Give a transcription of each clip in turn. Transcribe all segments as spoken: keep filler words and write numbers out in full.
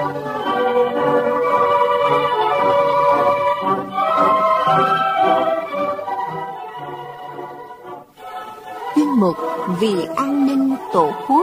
Chuyên mục Vì an ninh Tổ quốc.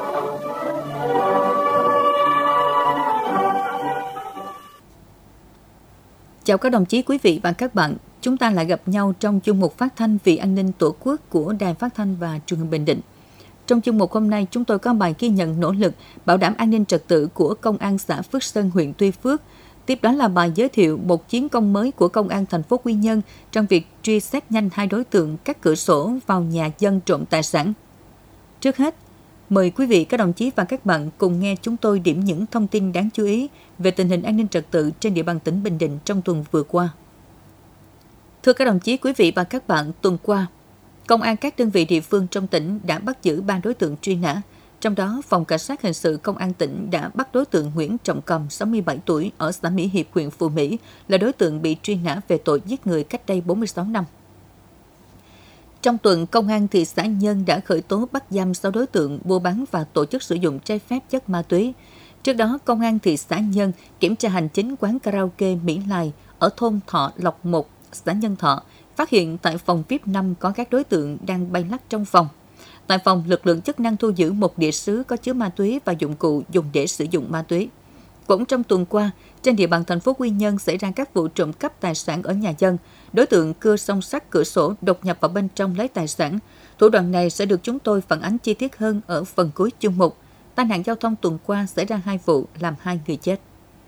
Chào các đồng chí, quý vị và các bạn. Chúng ta lại gặp nhau trong chuyên mục phát thanh Vì an ninh Tổ quốc của Đài Phát thanh và Truyền hình Bình Định. Trong chuyên mục hôm nay, chúng tôi có bài ghi nhận nỗ lực bảo đảm an ninh trật tự của Công an xã Phước Sơn, huyện Tuy Phước. Tiếp đó là bài giới thiệu một chiến công mới của Công an thành phố Quy Nhơn trong việc truy xét nhanh hai đối tượng cắt cửa sổ vào nhà dân trộm tài sản. Trước hết, mời quý vị, các đồng chí và các bạn cùng nghe chúng tôi điểm những thông tin đáng chú ý về tình hình an ninh trật tự trên địa bàn tỉnh Bình Định trong tuần vừa qua. Thưa các đồng chí, quý vị và các bạn, tuần qua, Công an các đơn vị địa phương trong tỉnh đã bắt giữ ba đối tượng truy nã. Trong đó, Phòng Cảnh sát Hình sự Công an tỉnh đã bắt đối tượng Nguyễn Trọng Cầm, sáu mươi bảy tuổi, ở xã Mỹ Hiệp, huyện Phú Mỹ, là đối tượng bị truy nã về tội giết người cách đây bốn mươi sáu năm. Trong tuần, Công an thị xã Nhân đã khởi tố bắt giam sáu đối tượng mua bán và tổ chức sử dụng trái phép chất ma túy. Trước đó, Công an thị xã Nhân kiểm tra hành chính quán karaoke Mỹ Lai ở thôn Thọ Lộc một, xã Nhân Thọ, phát hiện tại phòng vi ai pi năm có các đối tượng đang bay lắc trong phòng. Tại phòng, lực lượng chức năng thu giữ một đĩa sứ có chứa ma túy và dụng cụ dùng để sử dụng ma túy. Cũng trong tuần qua, trên địa bàn thành phố Quy Nhơn xảy ra các vụ trộm cắp tài sản ở nhà dân. Đối tượng cưa song sắt cửa sổ, đột nhập vào bên trong lấy tài sản. Thủ đoạn này sẽ được chúng tôi phản ánh chi tiết hơn ở phần cuối chuyên mục. Tai nạn giao thông tuần qua xảy ra hai vụ, làm hai người chết.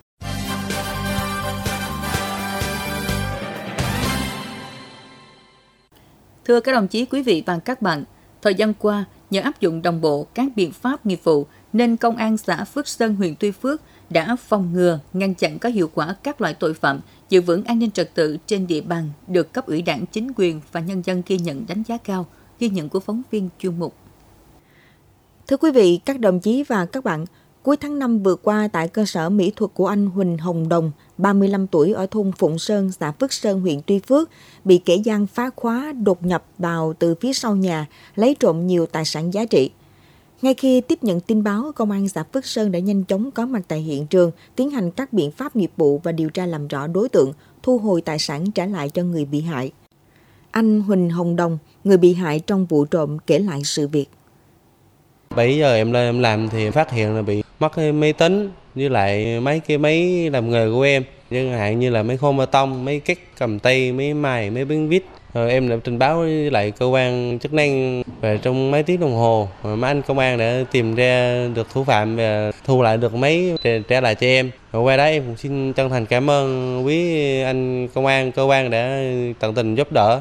Thưa các đồng chí, quý vị và các bạn, thời gian qua, nhờ áp dụng đồng bộ các biện pháp nghiệp vụ nên Công an xã Phước Sơn, huyện Tuy Phước đã phòng ngừa, ngăn chặn có hiệu quả các loại tội phạm, giữ vững an ninh trật tự trên địa bàn, được cấp ủy Đảng, chính quyền và nhân dân ghi nhận đánh giá cao. Ghi nhận của phóng viên chuyên mục. Thưa quý vị, các đồng chí và các bạn, cuối tháng năm vừa qua tại cơ sở mỹ thuật của anh Huỳnh Hồng Đồng, ba mươi lăm tuổi, ở thôn Phụng Sơn, xã Phước Sơn, huyện Tuy Phước, bị kẻ gian phá khóa đột nhập vào từ phía sau nhà, lấy trộm nhiều tài sản giá trị. Ngay khi tiếp nhận tin báo, Công an xã Phước Sơn đã nhanh chóng có mặt tại hiện trường, tiến hành các biện pháp nghiệp vụ và điều tra làm rõ đối tượng, thu hồi tài sản trả lại cho người bị hại. Anh Huỳnh Hồng Đồng, người bị hại trong vụ trộm, kể lại sự việc. bảy giờ em lên em làm thì phát hiện là bị mất cái máy tính với lại mấy cái máy làm nghề của em, chẳng hạn như là máy khô bê tông, máy cắt cầm tay, máy mài, máy biến vít. Rồi em đã trình báo với lại cơ quan chức năng về trong mấy tiếng đồng hồ, rồi mấy anh công an đã tìm ra được thủ phạm và thu lại được máy trả lại cho em. Rồi qua đó em cũng xin chân thành cảm ơn quý anh công an, cơ quan đã tận tình giúp đỡ.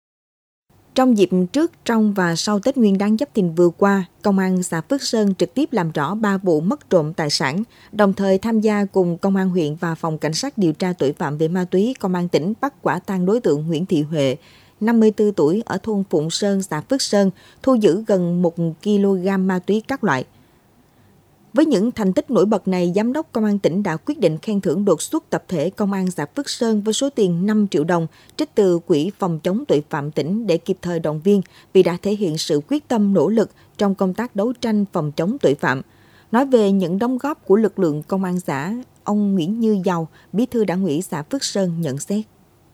Trong dịp trước, trong và sau Tết Nguyên đán Giáp Thìn vừa qua, Công an xã Phước Sơn trực tiếp làm rõ ba vụ mất trộm tài sản, đồng thời tham gia cùng Công an huyện và Phòng Cảnh sát điều tra tội phạm về ma túy Công an tỉnh bắt quả tang đối tượng Nguyễn Thị Huệ, năm mươi tư tuổi, ở thôn Phụng Sơn, xã Phước Sơn, thu giữ gần một ki lô gam ma túy các loại. Với những thành tích nổi bật này, Giám đốc Công an tỉnh đã quyết định khen thưởng đột xuất tập thể Công an xã Phước Sơn với số tiền năm triệu đồng trích từ Quỹ phòng chống tội phạm tỉnh để kịp thời động viên vì đã thể hiện sự quyết tâm nỗ lực trong công tác đấu tranh phòng chống tội phạm. Nói về những đóng góp của lực lượng Công an xã, ông Nguyễn Như Giàu, Bí thư Đảng ủy xã Phước Sơn nhận xét.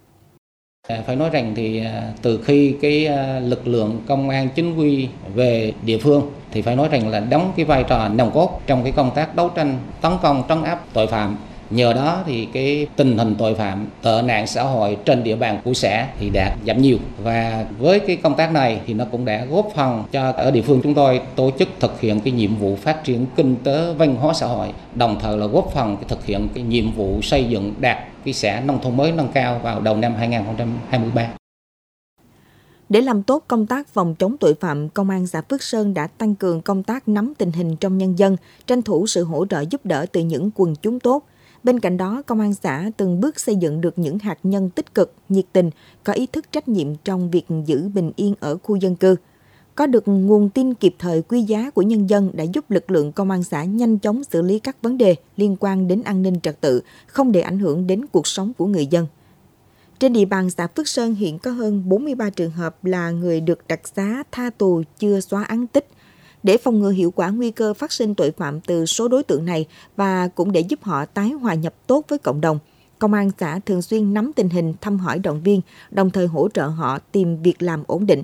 Phải nói rằng thì từ khi cái lực lượng công an chính quy về địa phương thì phải nói rằng là đóng cái vai trò nòng cốt trong cái công tác đấu tranh tấn công trấn áp tội phạm. Nhờ đó thì cái tình hình tội phạm, tệ nạn xã hội trên địa bàn của xã thì đã giảm nhiều. Và với cái công tác này thì nó cũng đã góp phần cho ở địa phương chúng tôi tổ chức thực hiện cái nhiệm vụ phát triển kinh tế văn hóa xã hội, đồng thời là góp phần thực hiện cái nhiệm vụ xây dựng đạt cái xã nông thôn mới nâng cao vào đầu năm hai không hai ba. Để làm tốt công tác phòng chống tội phạm, Công an xã Phước Sơn đã tăng cường công tác nắm tình hình trong nhân dân, tranh thủ sự hỗ trợ giúp đỡ từ những quần chúng tốt. Bên cạnh đó, Công an xã từng bước xây dựng được những hạt nhân tích cực, nhiệt tình, có ý thức trách nhiệm trong việc giữ bình yên ở khu dân cư. Có được nguồn tin kịp thời quý giá của nhân dân đã giúp lực lượng Công an xã nhanh chóng xử lý các vấn đề liên quan đến an ninh trật tự, không để ảnh hưởng đến cuộc sống của người dân. Trên địa bàn xã Phước Sơn hiện có hơn bốn mươi ba trường hợp là người được đặc xá tha tù chưa xóa án tích. để phòng ngừa hiệu quả nguy cơ phát sinh tội phạm từ số đối tượng này và cũng để giúp họ tái hòa nhập tốt với cộng đồng. Công an xã thường xuyên nắm tình hình, thăm hỏi động viên, đồng thời hỗ trợ họ tìm việc làm ổn định.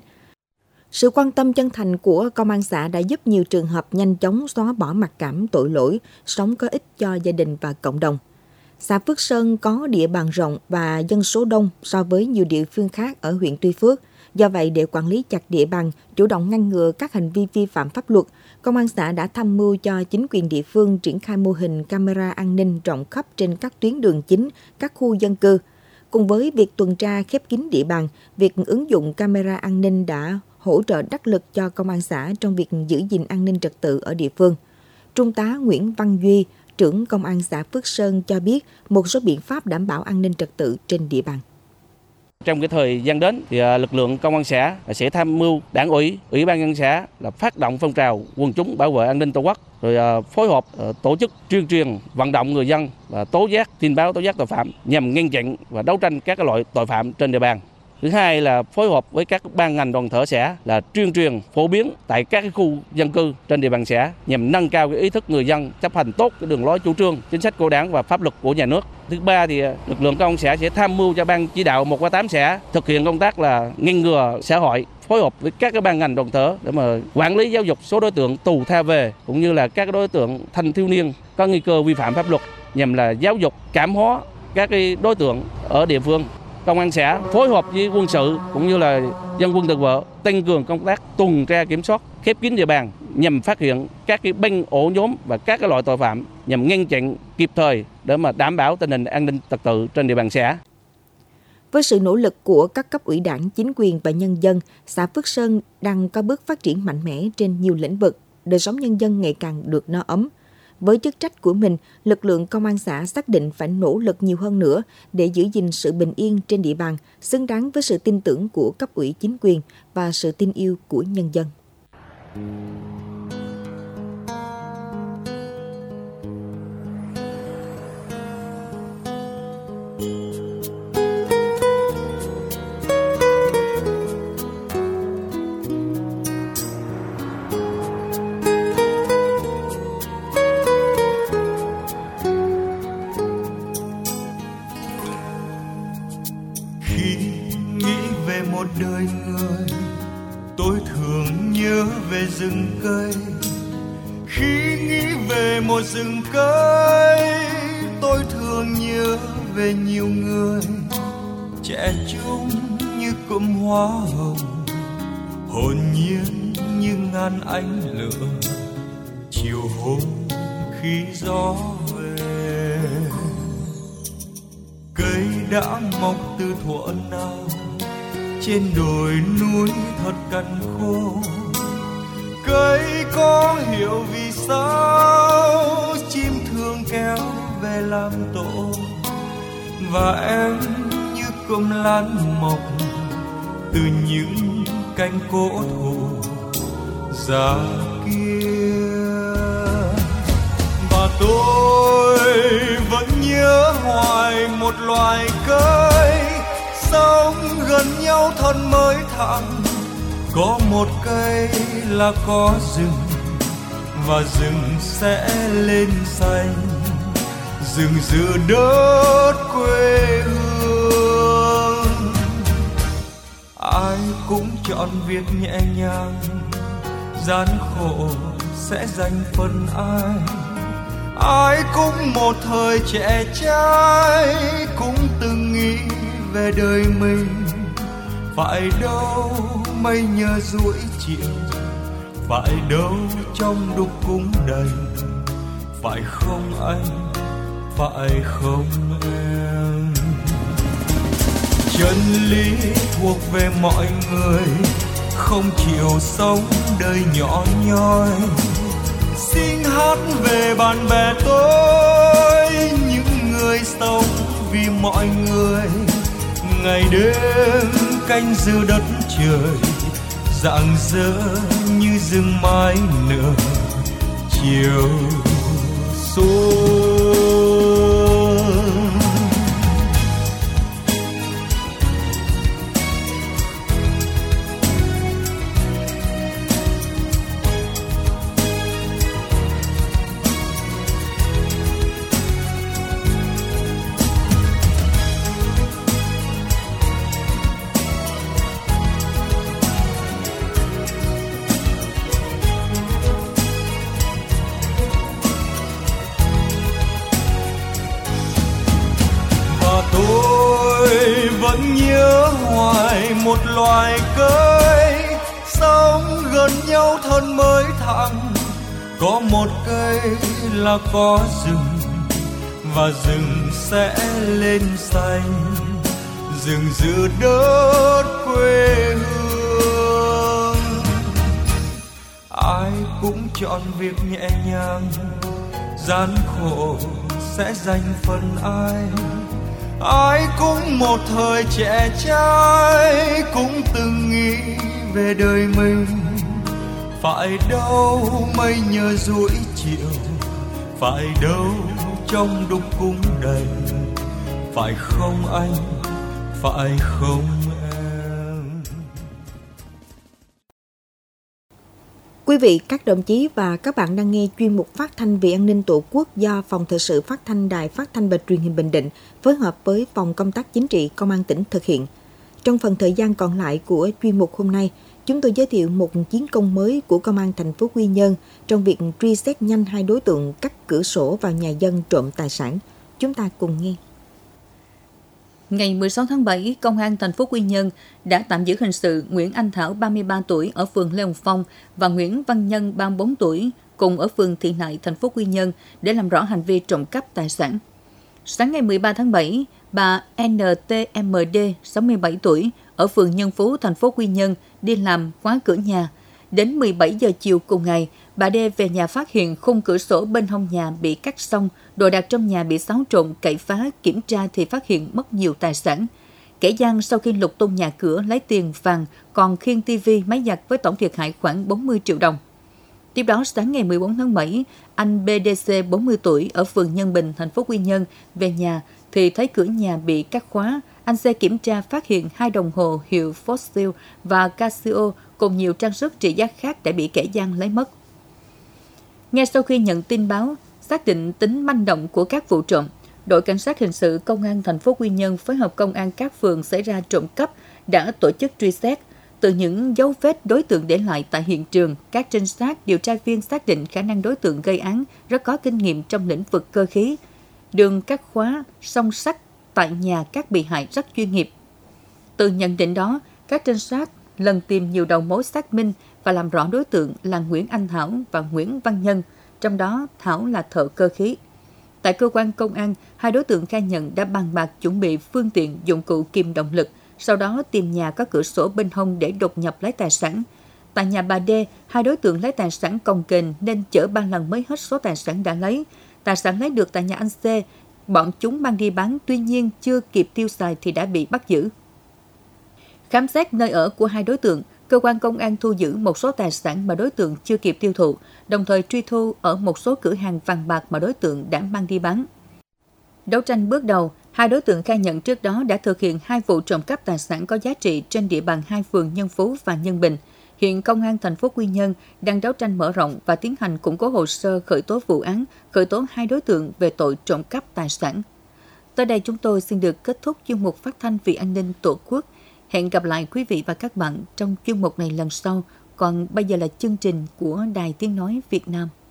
Sự quan tâm chân thành của Công an xã đã giúp nhiều trường hợp nhanh chóng xóa bỏ mặc cảm tội lỗi, sống có ích cho gia đình và cộng đồng. Xã Phước Sơn có địa bàn rộng và dân số đông so với nhiều địa phương khác ở huyện Tuy Phước. Do vậy, để quản lý chặt địa bàn, chủ động ngăn ngừa các hành vi vi phạm pháp luật, Công an xã đã tham mưu cho chính quyền địa phương triển khai mô hình camera an ninh rộng khắp trên các tuyến đường chính, các khu dân cư. Cùng với việc tuần tra khép kín địa bàn, việc ứng dụng camera an ninh đã hỗ trợ đắc lực cho Công an xã trong việc giữ gìn an ninh trật tự ở địa phương. Trung tá Nguyễn Văn Duy, trưởng Công an xã Phước Sơn cho biết một số biện pháp đảm bảo an ninh trật tự trên địa bàn. Trong cái thời gian đến thì lực lượng công an xã sẽ tham mưu đảng ủy, ủy ban nhân dân xã là phát động phong trào quần chúng bảo vệ an ninh tổ quốc, rồi phối hợp tổ chức tuyên truyền vận động người dân và tố giác tin báo tố giác tội phạm nhằm ngăn chặn và đấu tranh các loại tội phạm trên địa bàn. Thứ hai là phối hợp với các ban ngành đoàn thể xã là tuyên truyền phổ biến tại các cái khu dân cư trên địa bàn xã nhằm nâng cao cái ý thức người dân chấp hành tốt cái đường lối chủ trương, chính sách của Đảng và pháp luật của nhà nước. Thứ ba thì lực lượng công an xã sẽ tham mưu cho ban chỉ đạo một qua tám xã thực hiện công tác là ngăn ngừa xã hội, phối hợp với các cái ban ngành đoàn thể để mà quản lý giáo dục số đối tượng tù tha về cũng như là các đối tượng thanh thiếu niên có nguy cơ vi phạm pháp luật nhằm là giáo dục cảm hóa các cái đối tượng ở địa phương. Công an xã phối hợp với quân sự cũng như là dân quân tự vệ tăng cường công tác tuần tra kiểm soát khép kín địa bàn nhằm phát hiện các cái băng ổ nhóm và các cái loại tội phạm nhằm ngăn chặn kịp thời để mà đảm bảo tình hình an ninh trật tự trên địa bàn xã. Với sự nỗ lực của các cấp ủy Đảng, chính quyền và nhân dân, xã Phước Sơn đang có bước phát triển mạnh mẽ trên nhiều lĩnh vực, đời sống nhân dân ngày càng được no ấm. Với chức trách của mình, lực lượng công an xã xác định phải nỗ lực nhiều hơn nữa để giữ gìn sự bình yên trên địa bàn, xứng đáng với sự tin tưởng của cấp ủy chính quyền và sự tin yêu của nhân dân. Đời người tôi thường nhớ về rừng cây, khi nghĩ về một rừng cây tôi thường nhớ về nhiều người trẻ trung như cụm hoa hồng, hồn nhiên như ngàn ánh lửa chiều hôm khi gió về. Cây đã mọc từ thuở nào trên đồi núi thật cằn khô, cây có hiểu vì sao chim thường kéo về làm tổ, và em như cụm lan mọc từ những cánh cổ thụ già kia. Và tôi vẫn nhớ hoài một loài cây sống gần nhau thân mới thẳm, có một cây là có rừng và rừng sẽ lên xanh, rừng giữa đất quê hương. Ai cũng chọn việc nhẹ nhàng, gian khổ sẽ dành phần ai. Ai cũng một thời trẻ trai, cũng từng nghĩ về đời mình. Phải đâu mây nhờ rủi chiều, phải đâu trong đúc cũng đầy. Phải không anh, phải không em. Chân lý thuộc về mọi người, không chịu sống đời nhỏ nhoi. Xin hát về bạn bè tôi, những người sống vì mọi người. Ngày đêm canh giữ đất trời, rạng rỡ như rừng mai nở chiều xuân. vẫn nhớ hoài một loài cây sống gần nhau thân mới thẳng. Có một cây là có rừng và rừng sẽ lên xanh, rừng giữa đất quê hương. Ai cũng chọn việc nhẹ nhàng, gian khổ sẽ dành phần ai. Ai cũng một thời trẻ trai, cũng từng nghĩ về đời mình. Phải đâu mây nhờ rủi chiều, phải đâu trong đúc cũng đầy. Phải không anh, phải không em. Quý vị, các đồng chí và các bạn đang nghe chuyên mục phát thanh vì an ninh Tổ quốc do Phòng Thời sự Phát thanh Đài Phát thanh và Truyền hình Bình Định phối hợp với Phòng Công tác Chính trị Công an tỉnh thực hiện. Trong phần thời gian còn lại của chuyên mục hôm nay, chúng tôi giới thiệu một chiến công mới của Công an thành phố Quy Nhơn trong việc truy xét nhanh hai đối tượng cắt cửa sổ vào nhà dân trộm tài sản. Chúng ta cùng nghe. Ngày mười sáu tháng bảy, Công an thành phố Quy Nhơn đã tạm giữ hình sự Nguyễn Anh Thảo, ba mươi ba tuổi, ở phường Lê Hồng Phong và Nguyễn Văn Nhân, ba mươi bốn tuổi, cùng ở phường Thị Nại, thành phố Quy Nhơn để làm rõ hành vi trộm cắp tài sản. Sáng ngày mười ba tháng bảy, bà en tê em đê, sáu mươi bảy tuổi, ở phường Nhân Phú, thành phố Quy Nhơn đi làm khóa cửa nhà. Đến mười bảy giờ chiều cùng ngày, bà D về nhà phát hiện khung cửa sổ bên hông nhà bị cắt xong, đồ đạc trong nhà bị xáo trộn, cậy phá, kiểm tra thì phát hiện mất nhiều tài sản. Kẻ gian sau khi lục tung nhà cửa lấy tiền vàng, còn khiêng tivi, máy giặt với tổng thiệt hại khoảng bốn mươi triệu đồng. Tiếp đó, sáng ngày mười bốn tháng bảy, anh bê đê xê, bốn mươi tuổi, ở phường Nhân Bình, thành phố Quy Nhơn về nhà thì thấy cửa nhà bị cắt khóa. Anh C kiểm tra phát hiện hai đồng hồ hiệu Fossil và Casio cùng nhiều trang sức trị giá khác đã bị kẻ gian lấy mất. Ngay sau khi nhận tin báo, xác định tính manh động của các vụ trộm, đội cảnh sát hình sự Công an thành phố Quy Nhơn phối hợp công an các phường xảy ra trộm cắp đã tổ chức truy xét. Từ những dấu vết đối tượng để lại tại hiện trường, các trinh sát, điều tra viên xác định khả năng đối tượng gây án rất có kinh nghiệm trong lĩnh vực cơ khí. Đường cắt khóa, song sắt tại nhà các bị hại rất chuyên nghiệp. Từ nhận định đó, các trinh sát lần tìm nhiều đầu mối xác minh và làm rõ đối tượng là Nguyễn Anh Thảo và Nguyễn Văn Nhân, trong đó Thảo là thợ cơ khí. Tại cơ quan công an, hai đối tượng khai nhận đã bàn bạc chuẩn bị phương tiện, dụng cụ kìm động lực, sau đó tìm nhà có cửa sổ bên hông để đột nhập lấy tài sản. Tại nhà bà D, hai đối tượng lấy tài sản cồng kềnh nên chở ba lần mới hết số tài sản đã lấy. Tài sản lấy được tại nhà anh C, bọn chúng mang đi bán, tuy nhiên chưa kịp tiêu xài thì đã bị bắt giữ. Khám xét nơi ở của hai đối tượng, cơ quan công an thu giữ một số tài sản mà đối tượng chưa kịp tiêu thụ, đồng thời truy thu ở một số cửa hàng vàng bạc mà đối tượng đã mang đi bán. Đấu tranh bước đầu, hai đối tượng khai nhận trước đó đã thực hiện hai vụ trộm cắp tài sản có giá trị trên địa bàn hai phường Nhân Phú và Nhân Bình. Hiện Công an thành phố Quy Nhơn đang đấu tranh mở rộng và tiến hành củng cố hồ sơ khởi tố vụ án, khởi tố hai đối tượng về tội trộm cắp tài sản. Tới đây chúng tôi xin được kết thúc chuyên mục phát thanh vì an ninh Tổ quốc. Hẹn gặp lại quý vị và các bạn trong chuyên mục này lần sau. Còn bây giờ là chương trình của Đài Tiếng Nói Việt Nam.